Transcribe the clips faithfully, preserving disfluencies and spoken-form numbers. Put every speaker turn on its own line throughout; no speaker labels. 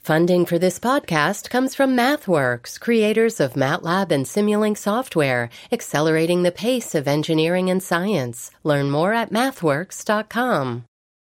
Funding for this podcast comes from MathWorks, creators of MATLAB and Simulink software, accelerating the pace of engineering and science. Learn more at mathworks dot com.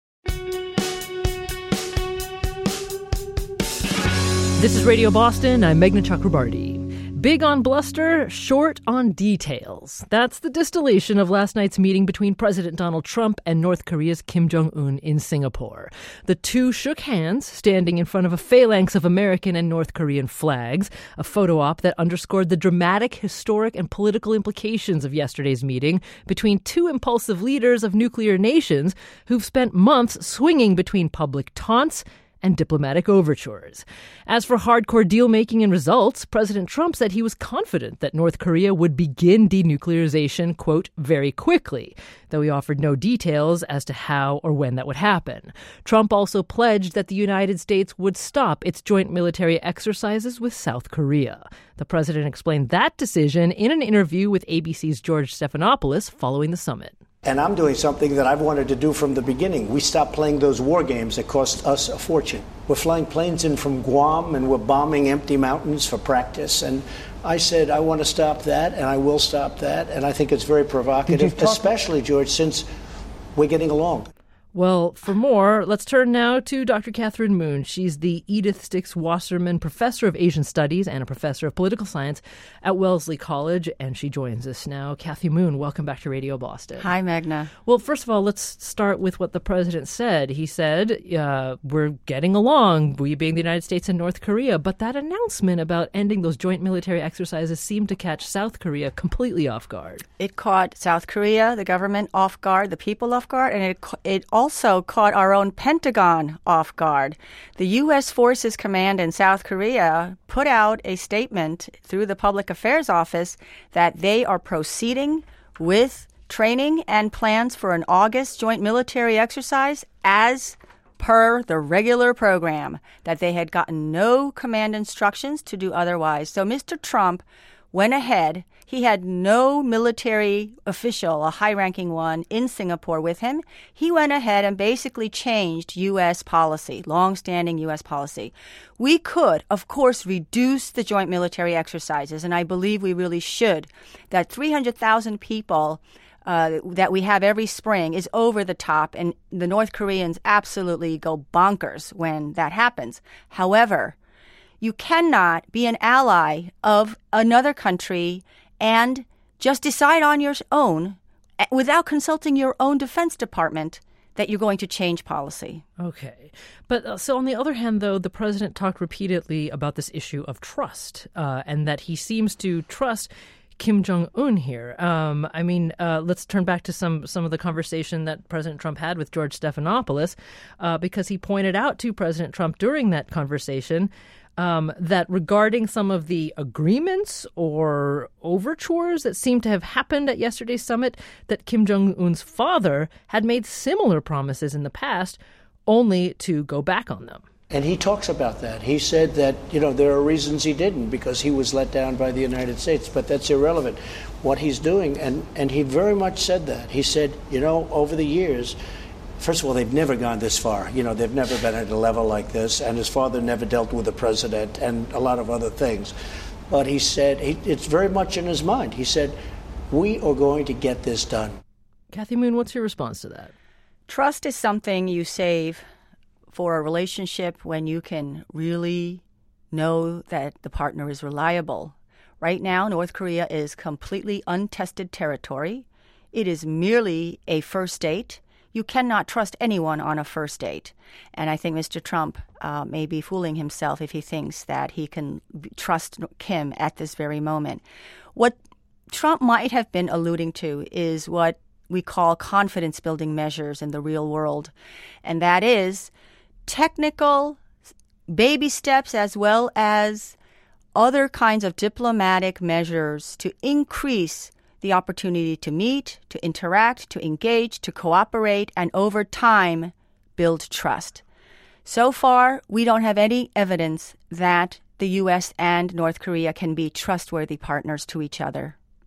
This is Radio Boston. I'm Meghna Chakrabarti. Big on bluster, short on details. That's the distillation of last night's meeting between President Donald Trump and North Korea's Kim Jong-un in Singapore. The two shook hands, standing in front of a phalanx of American and North Korean flags, a photo op that underscored the dramatic, historic, and political implications of yesterday's meeting between two impulsive leaders of nuclear nations who've spent months swinging between public taunts and diplomatic overtures. As for hardcore deal-making and results, President Trump said he was confident that North Korea would begin denuclearization, quote, very quickly, though he offered no details as to how or when that would happen. Trump also pledged that the United States would stop its joint military exercises with South Korea. The president explained that decision in an interview with A B C's George Stephanopoulos following the summit.
And I'm doing something that I've wanted to do from the beginning. We stopped playing those war games that cost us a fortune. We're flying planes in from Guam and we're bombing empty mountains for practice. And I said, I want to stop that and I will stop that. And I think it's very provocative, especially, George, since we're getting along.
Well, for more, let's turn now to Doctor Catherine Moon. She's the Edith Stix Wasserman Professor of Asian Studies and a Professor of Political Science at Wellesley College, and she joins us now. Kathy Moon, welcome back to Radio Boston.
Hi, Meghna.
Well, first of all, let's start with what the president said. He said, uh, we're getting along, we being the United States and North Korea, but that announcement about ending those joint military exercises seemed to catch South Korea completely off guard.
It caught South Korea, the government, off guard, the people off guard, and it it also also caught our own Pentagon off guard. The U S Forces Command in South Korea put out a statement through the Public Affairs Office that they are proceeding with training and plans for an August joint military exercise as per the regular program, that they had gotten no command instructions to do otherwise. So Mister Trump went ahead. He had no military official, a high-ranking one, in Singapore with him. He went ahead and basically changed U S policy, long-standing U S policy. We could, of course, reduce the joint military exercises, and I believe we really should. That three hundred thousand people uh, that we have every spring is over the top, and the North Koreans absolutely go bonkers when that happens. However, you cannot be an ally of another country and just decide on your own without consulting your own Defense Department that you're going to change policy.
Okay. But uh, so on the other hand, though, the president talked repeatedly about this issue of trust uh, and that he seems to trust Kim Jong-un here. Um, I mean, uh, let's turn back to some some of the conversation that President Trump had with George Stephanopoulos, uh, because he pointed out to President Trump during that conversation Um, that regarding some of the agreements or overtures that seemed to have happened at yesterday's summit, that Kim Jong-un's father had made similar promises in the past, only to go back on them.
And he talks about that. He said that, you know, there are reasons he didn't because he was let down by the United States, but that's irrelevant. What he's doing, and, and he very much said that. He said, you know, over the years, first of all, they've never gone this far. You know, they've never been at a level like this, and his father never dealt with the president and a lot of other things. But he said, he, it's very much in his mind. He said, we are going to get this done.
Kathy Moon, what's your response to that?
Trust is something you save for a relationship when you can really know that the partner is reliable. Right now, North Korea is completely untested territory. It is merely a first date. You cannot trust anyone on a first date. And I think Mister Trump uh, may be fooling himself if he thinks that he can trust Kim at this very moment. What Trump might have been alluding to is what we call confidence-building measures in the real world. And that is technical baby steps as well as other kinds of diplomatic measures to increase the opportunity to meet, to interact, to engage, to cooperate, and over time, build trust. So far, we don't have any evidence that the U S and North Korea can be trustworthy partners to each other.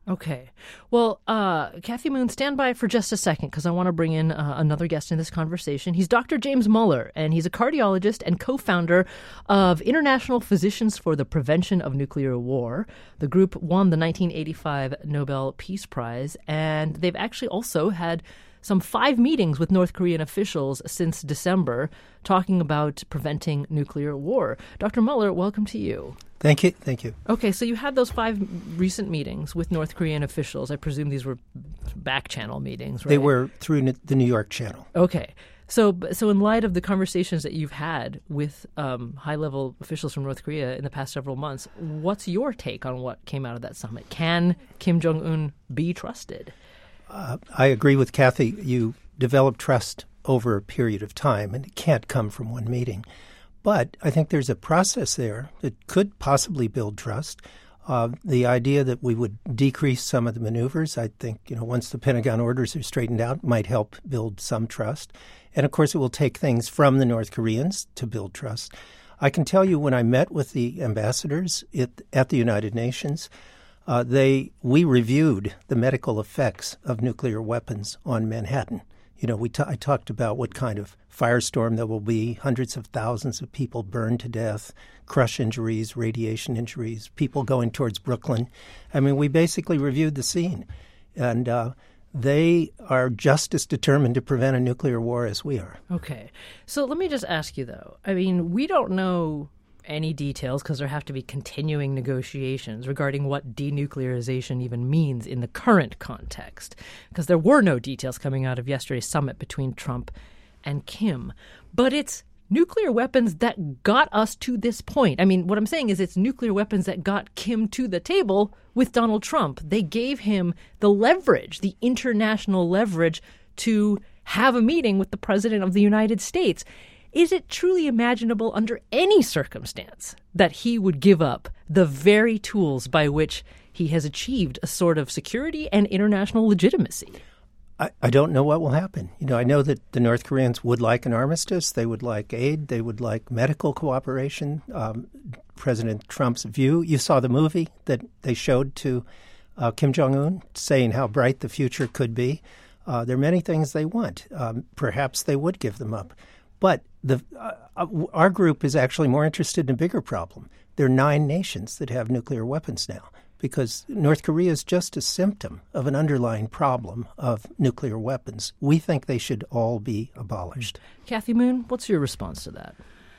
Okay. Well, uh, Kathy Moon, stand by for just a second because I want to bring in uh, another guest in this conversation. He's Doctor James Muller, and he's a cardiologist and co-founder of International Physicians for the Prevention of Nuclear War. The group won the nineteen eighty-five Nobel Peace Prize, and they've actually also had some five meetings with North Korean officials since December talking about preventing nuclear war. Doctor Muller, welcome to you.
Thank you. Thank you.
Okay, so you had those five recent meetings with North Korean officials. I presume these were back channel meetings, right?
They were through the New York channel.
Okay. So so in light of the conversations that you've had with um, high-level officials from North Korea in the past several months, what's your take on what came out of that summit? Can Kim Jong-un be trusted?
Uh, I agree with Kathy. You develop trust over a period of time, and it can't come from one meeting. But I think there's a process there that could possibly build trust. Uh, the idea that we would decrease some of the maneuvers, I think, you know, once the Pentagon orders are straightened out, might help build some trust. And, of course, it will take things from the North Koreans to build trust. I can tell you when I met with the ambassadors at, at the United Nations, uh, they we reviewed the medical effects of nuclear weapons on Manhattan. You know, we t- I talked about what kind of firestorm there will be, hundreds of thousands of people burned to death, crush injuries, radiation injuries, people going towards Brooklyn. I mean, we basically reviewed the scene. And uh, they are just as determined to prevent a nuclear war as we are.
Okay. So let me just ask you, though. I mean, we don't know any details because there have to be continuing negotiations regarding what denuclearization even means in the current context, because there were no details coming out of yesterday's summit between Trump and Kim. But it's nuclear weapons that got us to this point. I mean, what I'm saying is it's nuclear weapons that got Kim to the table with Donald Trump. They gave him the leverage, the international leverage, to have a meeting with the president of the United States. Is it truly imaginable under any circumstance that he would give up the very tools by which he has achieved a sort of security and international legitimacy?
I, I don't know what will happen. You know, I know that the North Koreans would like an armistice. They would like aid. They would like medical cooperation. Um, President Trump's view, you saw the movie that they showed to uh, Kim Jong-un saying how bright the future could be. Uh, there are many things they want. Um, perhaps they would give them up. But the, uh, our group is actually more interested in a bigger problem. There are nine nations that have nuclear weapons now because North Korea is just a symptom of an underlying problem of nuclear weapons. We think they should all be abolished.
Kathy Moon, what's your response to that?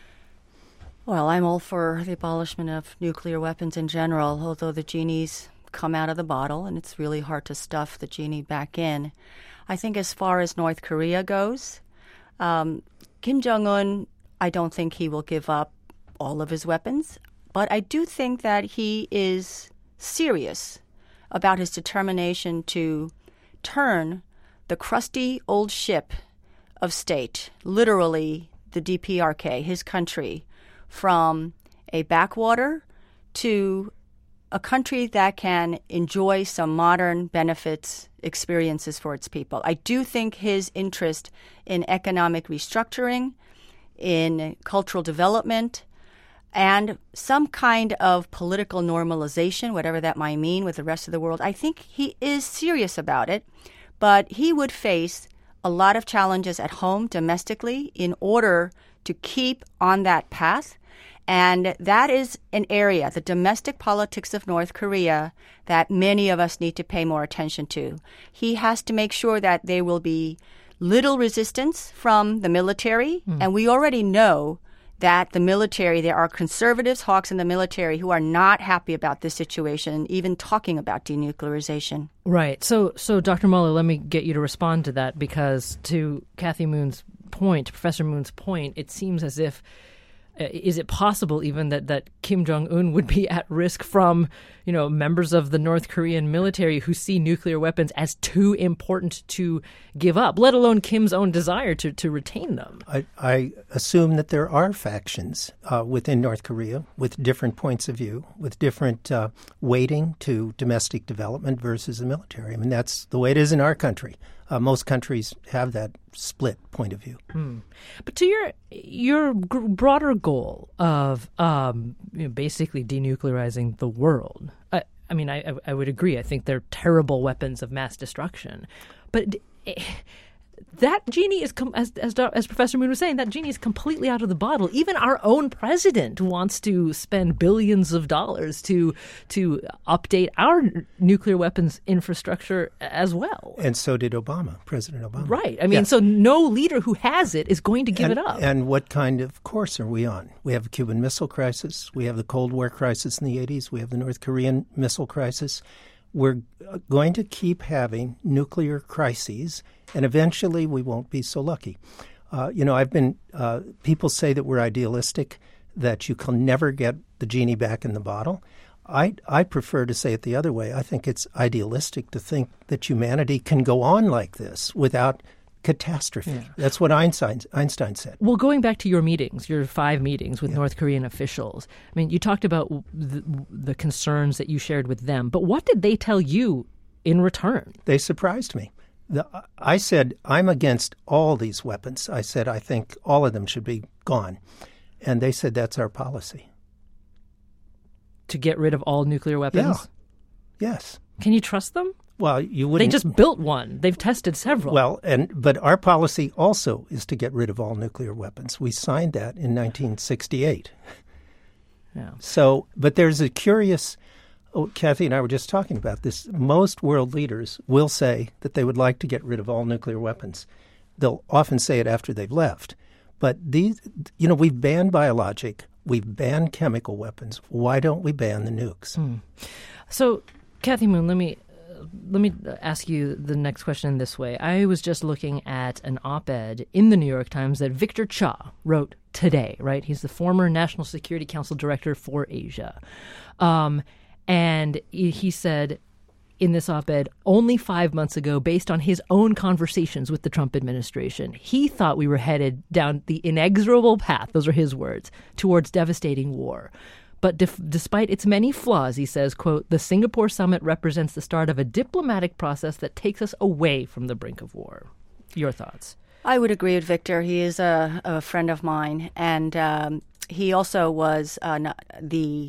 Well, I'm all for the abolishment of nuclear weapons in general, although the genie's come out of the bottle and it's really hard to stuff the genie back in. I think as far as North Korea goes, um, Kim Jong-un, I don't think he will give up all of his weapons, but I do think that he is serious about his determination to turn the crusty old ship of state, literally the D P R K, his country, from a backwater to a country that can enjoy some modern benefits, experiences for its people. I do think his interest in economic restructuring, in cultural development, and some kind of political normalization, whatever that might mean with the rest of the world, I think he is serious about it, but he would face a lot of challenges at home domestically in order to keep on that path. And that is an area, the domestic politics of North Korea, that many of us need to pay more attention to. He has to make sure that there will be little resistance from the military. Mm. And we already know that the military, there are conservatives, hawks in the military, who are not happy about this situation, even talking about denuclearization.
Right. So, so Doctor Muller, let me get you to respond to that, because to Kathy Moon's point, Professor Moon's point, it seems as if Uh, is it possible even that, that Kim Jong-un would be at risk from, you know, members of the North Korean military who see nuclear weapons as too important to give up, let alone Kim's own desire to, to retain them?
I, I assume that there are factions uh, within North Korea with different points of view, with different uh, weighting to domestic development versus the military. I mean, that's the way it is in our country. Uh, most countries have that split point of view.
Mm. But to your your g- broader goal of um, you know, basically denuclearizing the world, uh, I mean, I, I would agree. I think they're terrible weapons of mass destruction. But that genie is, com- as, as as Professor Moon was saying, that genie is completely out of the bottle. Even our own president wants to spend billions of dollars to to update our nuclear weapons infrastructure as well.
And so did Obama, President Obama.
Right. I mean, yeah. So no leader who has it is going to give
and,
it up.
And what kind of course are we on? We have the Cuban Missile Crisis. We have the Cold War crisis in the eighties. We have the North Korean missile crisis. We're going to keep having nuclear crises, and eventually we won't be so lucky. Uh, you know, I've been uh, – people say that we're idealistic, that you can never get the genie back in the bottle. I, I prefer to say it the other way. I think it's idealistic to think that humanity can go on like this without catastrophe. Yeah. That's what Einstein, Einstein said.
Well, going back to your meetings, your five meetings with yeah. North Korean officials, I mean, you talked about the, the concerns that you shared with them, but what did they tell you in return?
They surprised me. The, I said, I'm against all these weapons. I said, I think all of them should be gone. And they said, that's our policy.
To get rid of all nuclear weapons?
Yeah. Yes.
Can you trust them?
Well, you wouldn't.
They just built one. They've tested several.
Well, and but our policy also is to get rid of all nuclear weapons. We signed that in nineteen sixty-eight.
Yeah.
So, but there's a curious. Oh, Kathy and I were just talking about this. Most world leaders will say that they would like to get rid of all nuclear weapons. They'll often say it after they've left. But these, you know, we've banned biologic, we've banned chemical weapons. Why don't we ban the nukes?
Hmm. So, Kathy Moon, let me. Let me ask you the next question in this way. I was just looking at an op-ed in the New York Times that Victor Cha wrote today, right? He's the former National Security Council Director for Asia. Um, and he said in this op-ed, only five months ago, based on his own conversations with the Trump administration, he thought we were headed down the inexorable path, those are his words, towards devastating war. But def- despite its many flaws, he says, quote, the Singapore summit represents the start of a diplomatic process that takes us away from the brink of war. Your thoughts?
I would agree with Victor. He is a, a friend of mine. And um, he also was uh, no- the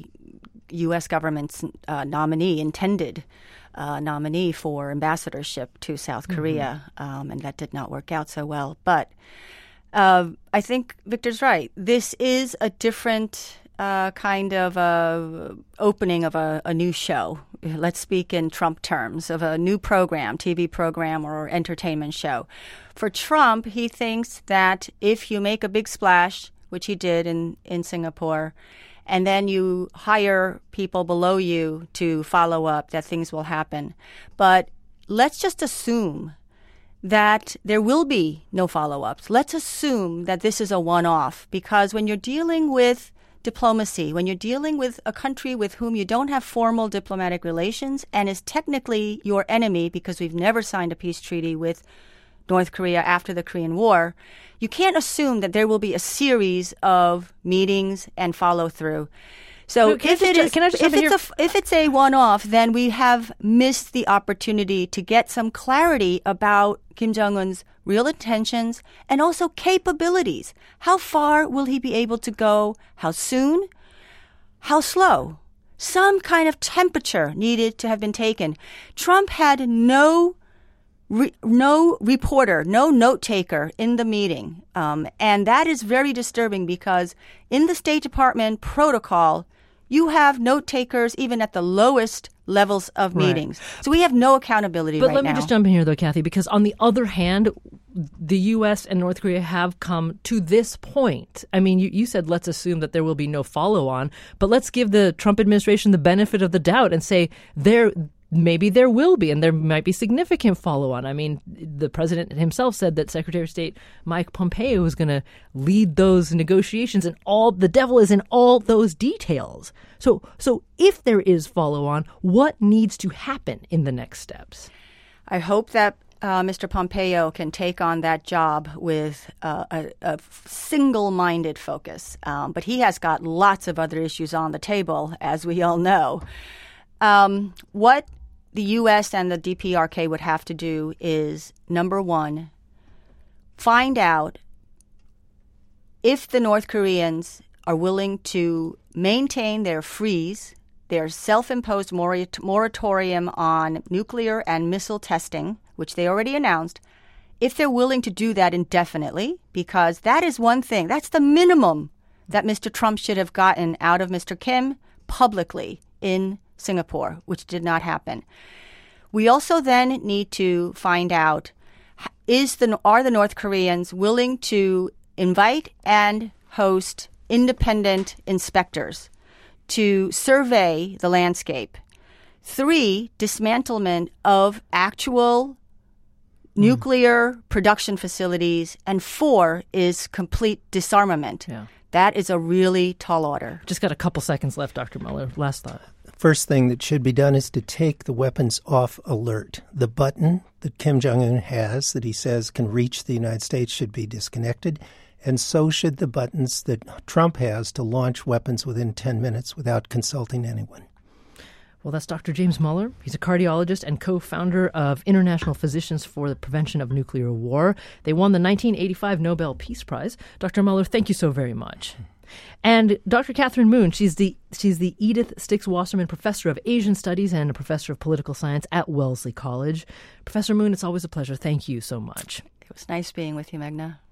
U S government's uh, nominee, intended uh, nominee for ambassadorship to South mm-hmm. Korea. Um, and that did not work out so well. But uh, I think Victor's right. This is a different... Uh, kind of a opening of a, a new show. Let's speak in Trump terms, of a new program, T V program or entertainment show. For Trump, he thinks that if you make a big splash, which he did in, in Singapore, and then you hire people below you to follow up, that things will happen. But let's just assume that there will be no follow-ups. Let's assume that this is a one-off, because when you're dealing with diplomacy, when you're dealing with a country with whom you don't have formal diplomatic relations and is technically your enemy because we've never signed a peace treaty with North Korea after the Korean War, you can't assume that there will be a series of meetings and follow through. So
no,
if it is, if it's a, if it's a one-off, then we have missed the opportunity to get some clarity about Kim Jong-un's real intentions and also capabilities. How far will he be able to go? How soon? How slow? Some kind of temperature needed to have been taken. Trump had no Re, no reporter, no note taker in the meeting. Um, and that is very disturbing because in the State Department protocol, you have note takers even at the lowest levels of meetings. Right. So we have no accountability
but
right now.
But let me just jump in here, though, Kathy, because on the other hand, the U S and North Korea have come to this point. I mean, you, you said let's assume that there will be no follow-on, but let's give the Trump administration the benefit of the doubt and say there maybe there will be, and there might be significant follow-on. I mean, the president himself said that Secretary of State Mike Pompeo is going to lead those negotiations, and all the devil is in all those details. So, so if there is follow-on, what needs to happen in the next steps?
I hope that uh, Mister Pompeo can take on that job with uh, a, a single-minded focus. Um, but he has got lots of other issues on the table, as we all know. Um, what the U S and the D P R K would have to do is, number one, find out if the North Koreans are willing to maintain their freeze their self-imposed morat- moratorium on nuclear and missile testing, which they already announced, if they're willing to do that indefinitely, because that is one thing, that's the minimum that Mister Trump should have gotten out of Mister Kim publicly in Singapore, which did not happen. We also then need to find out, is the are the North Koreans willing to invite and host independent inspectors to survey the landscape? Three, dismantlement of actual nuclear production facilities. And four is complete disarmament.
Yeah.
That is a really tall order.
Just got a couple seconds left, Doctor Mueller. Last thought.
First thing that should be done is to take the weapons off alert. The button that Kim Jong-un has that he says can reach the United States should be disconnected, and so should the buttons that Trump has to launch weapons within ten minutes without consulting anyone.
Well, that's Doctor James Mueller. He's a cardiologist and co-founder of International Physicians for the Prevention of Nuclear War. They won the nineteen eighty-five Nobel Peace Prize. Doctor Mueller, thank you so very much. And Doctor Catherine Moon, she's the she's the Edith Stix Wasserman Professor of Asian Studies and a Professor of Political Science at Wellesley College. Professor Moon, it's always a pleasure. Thank you so much.
It was nice being with you, Meghna.